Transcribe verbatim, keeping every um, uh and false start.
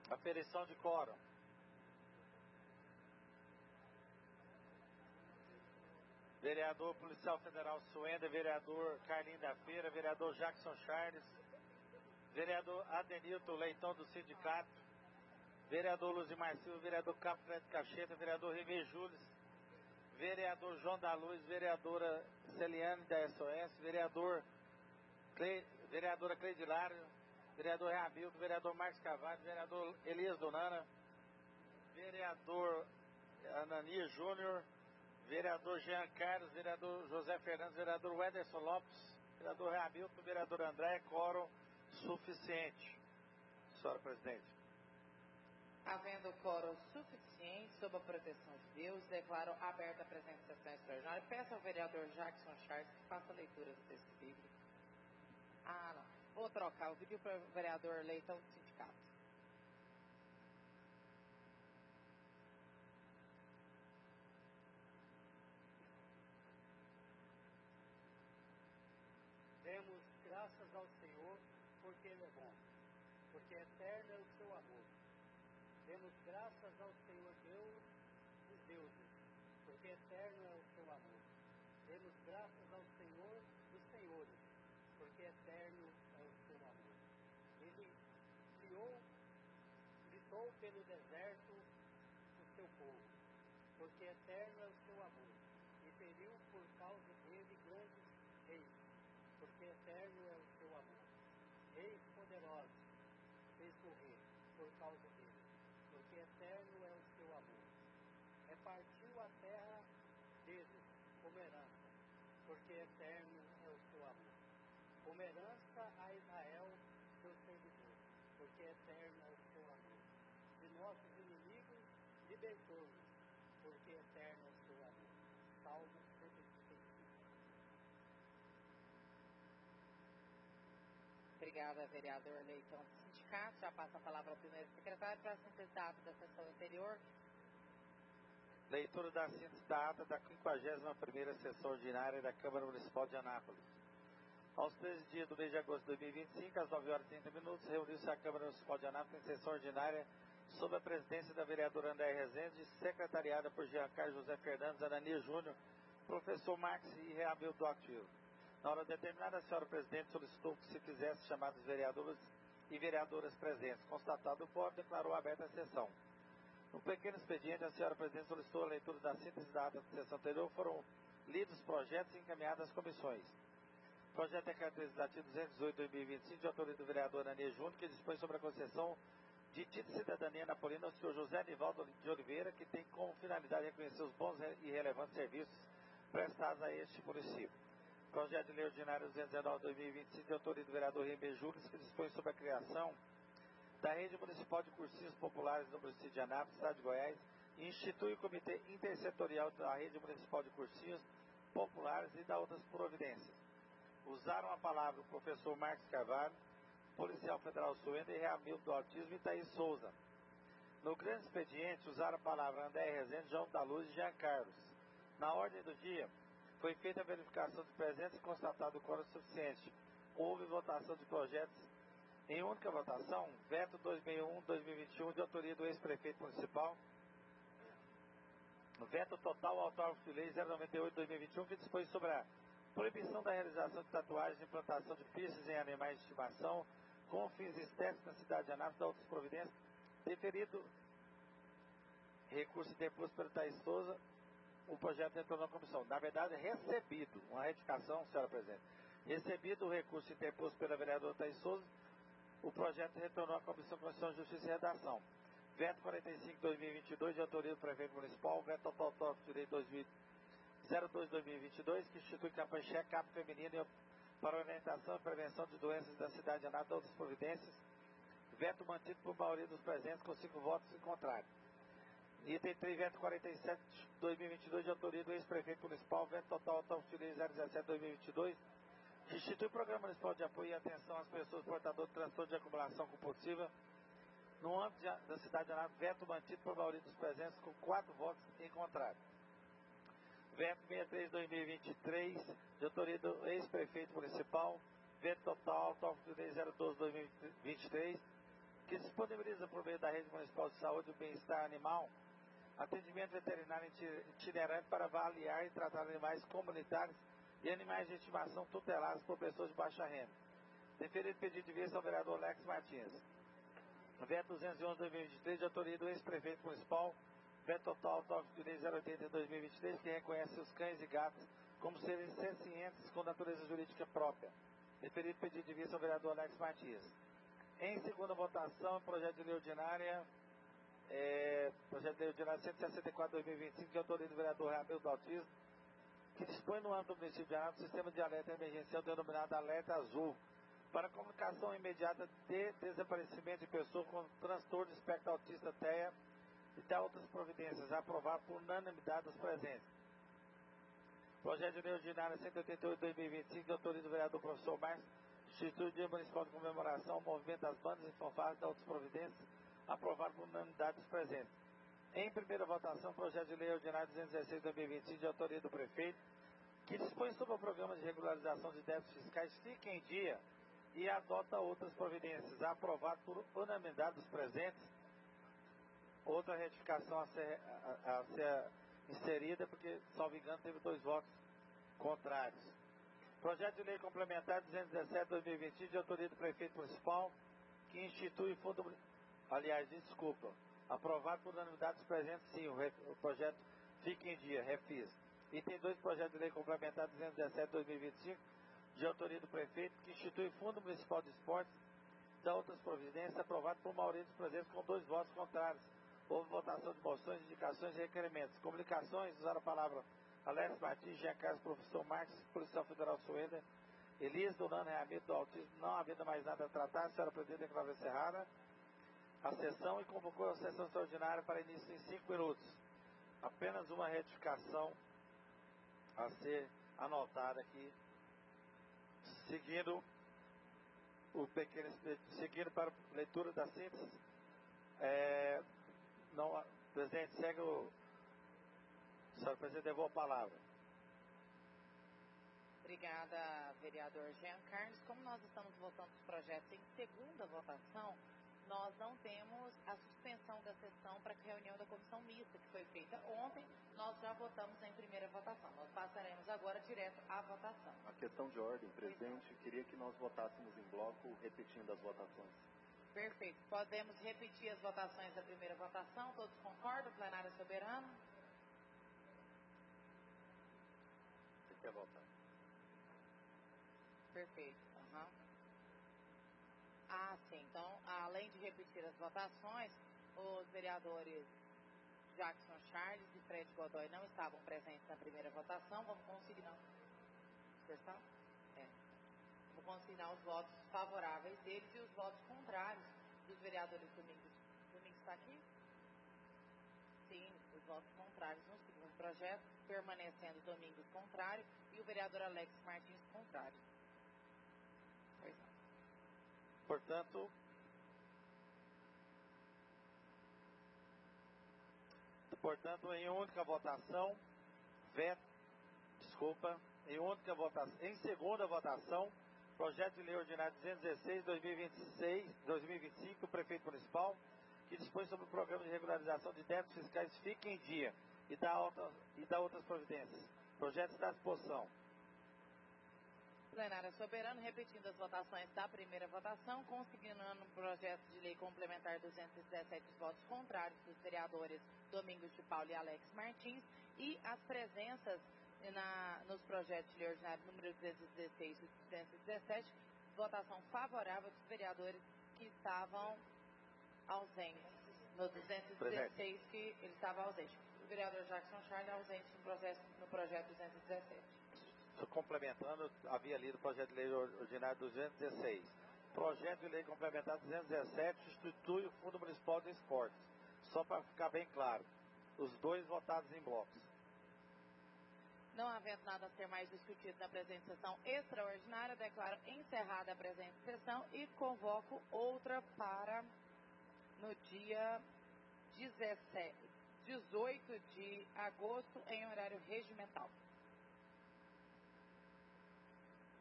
Aferição de quórum. Vereador Policial Federal Suenda, vereador Carlinho da Feira, vereador Jackson Charles, vereador Adenilton Leitão do Sindicato, vereador Luzimar Silva, vereador Capo Fred Cacheta, vereador Remy Júlio, vereador João da Luz, vereadora Celiane da S O S, vereador Cle... vereadora Cleidilário, vereador Reabildo, vereador Marcos Carvalho, vereador Elias Donana, vereador Ananias Júnior, vereador Jean Carlos, vereador José Fernandes, vereador Wederson Lopes, vereador Reabildo, vereador André, quórum suficiente. Senhora Presidente. Havendo quórum suficiente, sob a proteção de Deus, declaro aberta a presente sessão extraordinária. Peço ao vereador Jackson Charles que faça a leitura do texto bíblico. Ah, não. Vou trocar. Eu pedi para o vereador Leitão do Sindicato. Demos graças ao Senhor, porque Ele é bom, porque eterno é o seu amor. Demos graças ao Senhor Deus dos deuses, porque eterno é o seu amor. Demos graças ao Senhor dos senhores, porque eterno é o seu amor. Ele criou, gritou pelo deserto o seu povo, porque eterno é o seu amor. E feriu por causa dele grandes reis, porque eterno é o seu amor. Reis poderosos fez morrer por causa dele, porque eterno é o seu amor. Repartiu a terra deles como herança, porque eterno é o seu amor. Como herança a Israel, seu servidor, porque eterno é o seu amor. De nossos inimigos, libertou-nos, porque eterno é o seu amor. Salmo cento e trinta e cinco. Obrigada, vereador Leitão do Sindicato. Já passa a palavra ao primeiro secretário para a síntese da ata da sessão anterior. Leitura da síntese da ata da quinquagésima primeira sessão ordinária da Câmara Municipal de Anápolis. Aos treze dias do mês de agosto de dois mil e vinte e cinco, às nove horas e trinta minutos, reuniu-se a Câmara Municipal de Anápolis em sessão ordinária sob a presidência da vereadora André Rezende, secretariada por Jean Carlos José Fernandes, Ananias Júnior, professor Marx e Reabildo Ativo. Na hora determinada, a senhora presidente solicitou que se fizesse chamados vereadores e vereadoras presentes. Constatado o quórum, declarou aberta a sessão. No pequeno expediente, a senhora presidente solicitou a leitura da síntese da ata da sessão anterior. Foram lidos os projetos e encaminhados às comissões. Projeto de Decreto Legislativo duzentos e dezoito de dois mil e vinte e cinco, de autoria do vereador Ananias Júnior, que dispõe sobre a concessão de título de cidadania napolina ao senhor José Anivaldo de Oliveira, que tem como finalidade reconhecer os bons e relevantes serviços prestados a este município. Projeto de Lei Ordinária duzentos e dezenove de dois mil e vinte e cinco, de autoria do vereador Remy Júlio, que dispõe sobre a criação da Rede Municipal de Cursinhos Populares no município de Anápolis, estado de Goiás, e institui o Comitê Intersetorial da Rede Municipal de Cursinhos Populares e da outras providências. Usaram a palavra o professor Marcos Carvalho, policial federal Suenda, e Reamildo do Autismo e Thaís Souza. No grande expediente, usaram a palavra André Rezende, João da Luz e Jean Carlos. Na ordem do dia, foi feita a verificação de presença e constatado o quórum suficiente. Houve votação de projetos em única votação, veto duzentos e sessenta e um de dois mil e vinte e um, de autoria do ex-prefeito municipal, veto total ao autógrafo de lei zero noventa e oito de dois mil e vinte e um, que dispõe sobre a proibição da realização de tatuagens e implantação de piercings em animais de estimação com fins estéticos na cidade de Anápolis, da outras providências, deferido recurso interposto pelo Thaís Souza. O projeto retornou à comissão. Na verdade, recebido, uma retificação, senhora presidente, recebido o recurso interposto pela vereadora Thaís Souza, o projeto retornou à Comissão de Constituição, Justiça e Redação. Veto quarenta e cinco de dois mil e vinte e dois, de autoria do prefeito municipal, veto total autógrafo de lei zero dois de dois mil e vinte e dois, que institui campanha check-up feminino para orientação e prevenção de doenças da cidade de Anápolis e outras providências. Veto mantido por maioria dos presentes, com cinco votos em contrário. Item três, veto quarenta e sete de dois mil e vinte e dois, de autoria do ex-prefeito municipal, veto total autógrafo de lei zero dezessete de dois mil e vinte e dois, que institui o Programa Municipal de Apoio e Atenção às Pessoas Portadoras de Transtorno de Acumulação Compulsiva no âmbito de, da cidade de Anápolis, veto mantido por maioria dos presentes, com quatro votos em contrário. Veto sessenta e três de dois mil e vinte e três, de autoria do ex-prefeito municipal, veto total autógrafo de lei zero doze de dois mil e vinte e três, que disponibiliza por meio da Rede Municipal de Saúde e Bem-Estar Animal atendimento veterinário itinerante para avaliar e tratar animais comunitários e animais de estimação tutelados por pessoas de baixa renda. Deferido pedido de vista ao vereador Alex Martins. Veto duzentos e onze de dois mil e vinte e três, de autoria do ex-prefeito municipal, veto total autógrafo de lei zero oitenta de dois mil e vinte e três, que reconhece os cães e gatos como seres sencientes com natureza jurídica própria. Deferido pedido de vista ao vereador Alex Martins. Em segunda votação, projeto de lei ordinária, é, projeto de lei ordinária cento e sessenta e quatro de dois mil e vinte e cinco, de autoria do vereador Ramiro Daltismo, que dispõe no âmbito do município de Anápolis o sistema de alerta emergencial denominado Alerta Azul, para comunicação imediata de desaparecimento de pessoa com transtorno de espectro autista T E A e tal outras providências, aprovado por unanimidade dos presentes. Projeto de lei ordinária cento e oitenta e oito de dois mil e vinte e cinco, de autoria do vereador professor Márcio, institui o Dia Municipal de Comemoração ao Movimento das Bandas e Fanfarras e outras providências, aprovado por unanimidade dos presentes. Em primeira votação, projeto de lei ordinária duzentos e dezesseis de dois mil e vinte e cinco, de autoria do prefeito, que dispõe sobre o programa de regularização de débitos fiscais Fique em Dia e adota outras providências, aprovado por unanimidade dos presentes. Outra retificação a ser, a, a ser inserida, porque, salvo engano, teve dois votos contrários. Projeto de lei complementar duzentos e dezessete de dois mil e vinte e cinco, de autoria do prefeito municipal, que institui fundo... Aliás, desculpa, aprovado por unanimidade dos presentes, sim, o, ref, o projeto Fique em Dia, refis. E tem dois projetos de lei complementar duzentos e dezessete de dois mil e vinte e cinco, de autoria do prefeito, que institui Fundo Municipal de Esportes, da outras providências, aprovado por maioria dos presentes com dois votos contrários. Houve votação de moções, indicações e requerimentos. Comunicações, usaram a palavra Alex Martins, Jean Carlos, professor Marques, Policial Federal Sueda, Elias, Donano Ramiro do Autismo, não havendo mais nada a tratar, a senhora presidente declarou encerrada a sessão e convocou a sessão extraordinária para início em cinco minutos. Apenas uma retificação a ser anotada aqui, seguindo o pequeno, seguindo para a leitura da síntese. É, não, presidente, segue o senhor presidente, devolve a palavra. Obrigada, vereador Jean Carlos. Como nós estamos votando os projetos em segunda votação, nós não temos a suspensão da sessão para a reunião da comissão mista, que foi feita ontem. Nós já votamos em primeira votação. Nós passaremos agora direto à votação. A questão de ordem, presidente, queria que nós votássemos em bloco, repetindo as votações. Perfeito. Podemos repetir as votações da primeira votação? Todos concordam? Plenário soberano? Você quer votar? Perfeito. Uhum. Ah, sim. Então, além de repetir as votações, os vereadores Jackson Charles e Fred Godoy não estavam presentes na primeira votação. Vamos consignar. Sessão? É. Vamos consignar os votos favoráveis deles e os votos contrários dos vereadores Domingos. Domingos está aqui? Sim, os votos contrários no segundo projeto, permanecendo Domingos contrário e o vereador Alex Martins contrário. Pois não. Portanto, portanto, em única votação, veto, desculpa, em única votação, em segunda votação, projeto de lei ordinário duzentos e dezesseis de dois mil e vinte e seis, dois mil e vinte e cinco, do prefeito municipal, que dispõe sobre o programa de regularização de débitos fiscais Fique em Dia e dá, outra, e dá outras providências. Projeto está à disposição. Plenário soberano, repetindo as votações da primeira votação, consignando o projeto de lei complementar duzentos e dezessete os votos contrários dos vereadores Domingos de Paulo e Alex Martins e as presenças na, nos projetos de lei ordinário número duzentos e dezesseis e duzentos e dezessete, votação favorável dos vereadores que estavam ausentes. No duzentos e dezesseis, que ele estava ausente. O vereador Jackson Charles ausente no, processo, no projeto duzentos e dezessete. Complementando, havia lido o projeto de lei ordinário duzentos e dezesseis. Projeto de lei complementar duzentos e dezessete institui o Fundo Municipal de Esportes. Só para ficar bem claro, os dois votados em blocos. Não havendo nada a ser mais discutido na presente sessão extraordinária, declaro encerrada a presente sessão e convoco outra para no dia dezessete, dezoito de agosto, em horário regimental.